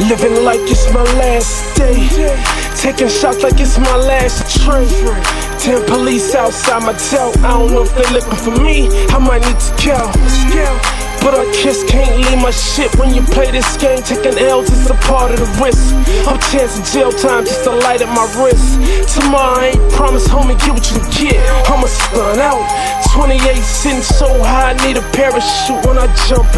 Living like it's my last day, taking shots like it's my last trade. 10 police outside my tail. I don't know if they looking for me, I might need to kill. But I just can't leave my shit. When you play this game, taking L's is a part of the risk. I'm chancing jail time just to light up my wrist. Tomorrow I ain't promise, homie, get what you get. I'ma stun out. 28 sitting so high, I need a parachute when I jump